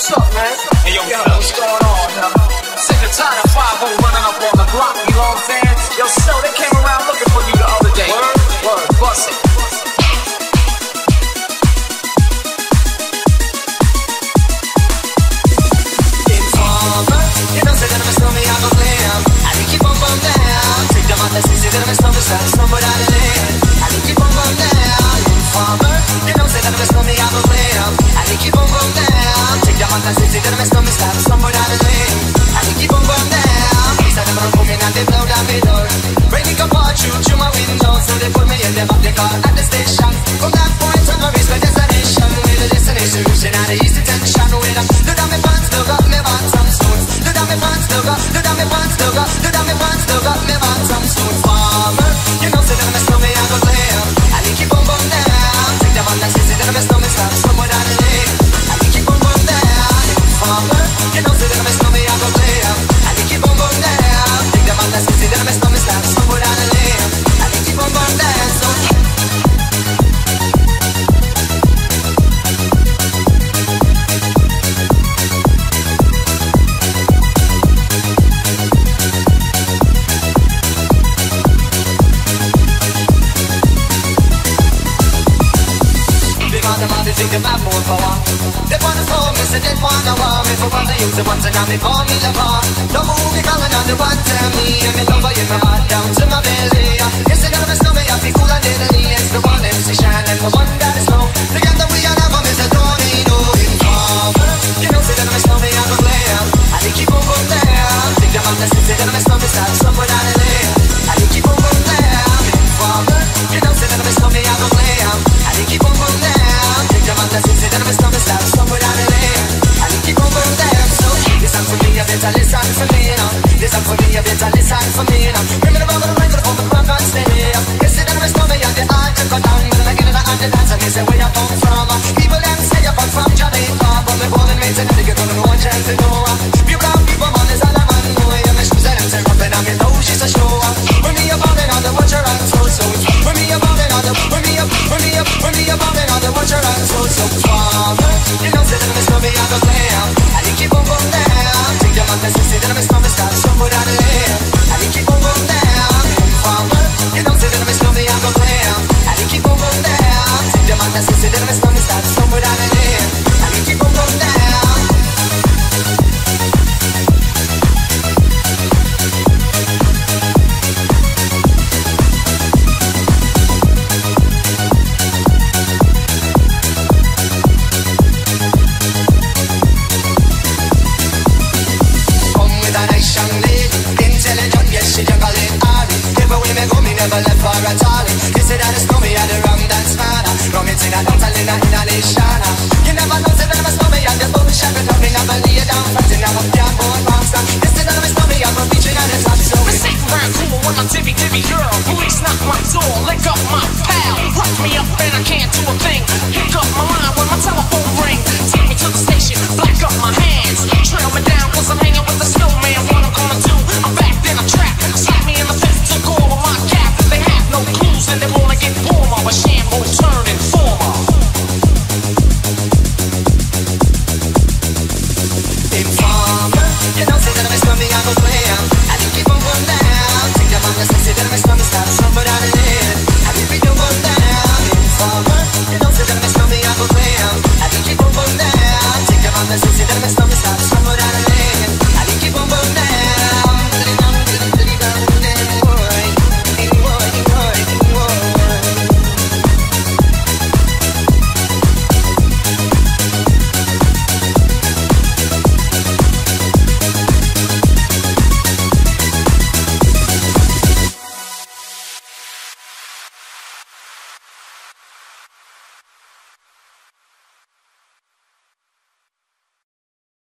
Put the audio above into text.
What's up, man? Hey, yo, what's going on, yo? Sick and tired of 5-0 running up on the block, you know what I'm saying? Yo, so they came around looking for you the other day. Word, bust it. Informer, you know, say that I'm a snowman, I'm a glam. I need keep on going down. Take them out, let's see that I'm a snowman, somewhere down the lane. I need keep on going down. Informer, you know, say that I'm a snowman, I'm a glam. I need keep on going down. Take them out, let's see that I'm a snowman, somewhere down the lane. I need keep on going down. These are the men coming and they blow down my door. Breaking apart through my window, so they put me in the back of the car at the station. From that point on, I reach my destination. With a destination, reaching out the east detention. With a look down my pants, look up my pants, some stones. Look down my pants, look down my pants, look down my pants, look up my pants, some stones. Farmer, you know, say that I'm a snowman, I'm a glam. I need keep on going down. Take them on that city, that I'm a snowman, stop somewhere down the lane. I need keep on going down. Farmer, you know, say that I'm a snowman, I'm a glam. I need keep on going down. Take them on that city, that I'm a snowman, stop somewhere down the lane. I need keep on going down. So they think they have more power. They wanna throw me, say they wanna war me. For what they use it once and now they call me lover. No move me calling on the one tell me. And me lover in my heart down to my belly. Yes, they never snow me, I feel cool and deadly. It's the one MC shine and the one that is slow. Together we are never miss a tornado. Informer, you know, say that I'm a snow me, I'm a glam. I need keep on going down. Think I'm on the city, that I'm a snow me, stop somewhere down the lane. I need keep on going down. Informer, you know, say that I'm a snow me, I'm a glam. I need keep on going down. That since it never stop, stop somewhere down the lane. I need keep on going down. So listen for me, you better listen for me now. Listen for me, you better listen for me now. Bring me the rubber, the microphone, the rock and stay. Yes, it never stop me, and the art to cut down. But I get it on the dance, and they say where you come from. People them say you come from Jamaica, but me born and raised in the ghetto, no one chance to know. You brown people, man, is all I man know. Yeah, my shoes and them say rubbing on me, though she's a show. When me about it on the watcher and so. When me about it on the, when me about it on the watcher and so. Farmer, you know, say that I'm a snowman, I'm a glam. I need keep on going down. Take them on the city, that I'm a snowman, stop somewhere down the lane. I need keep on going down. Farmer, you know, say that I'm a snowman, I'm a glam. I need keep on going down. Take them on the city, that I'm a snowman, stop somewhere down the lane. I need keep on going down. Never left for a tally. They say that it's me at the wrong dance man. From it's in a hotel in a nation.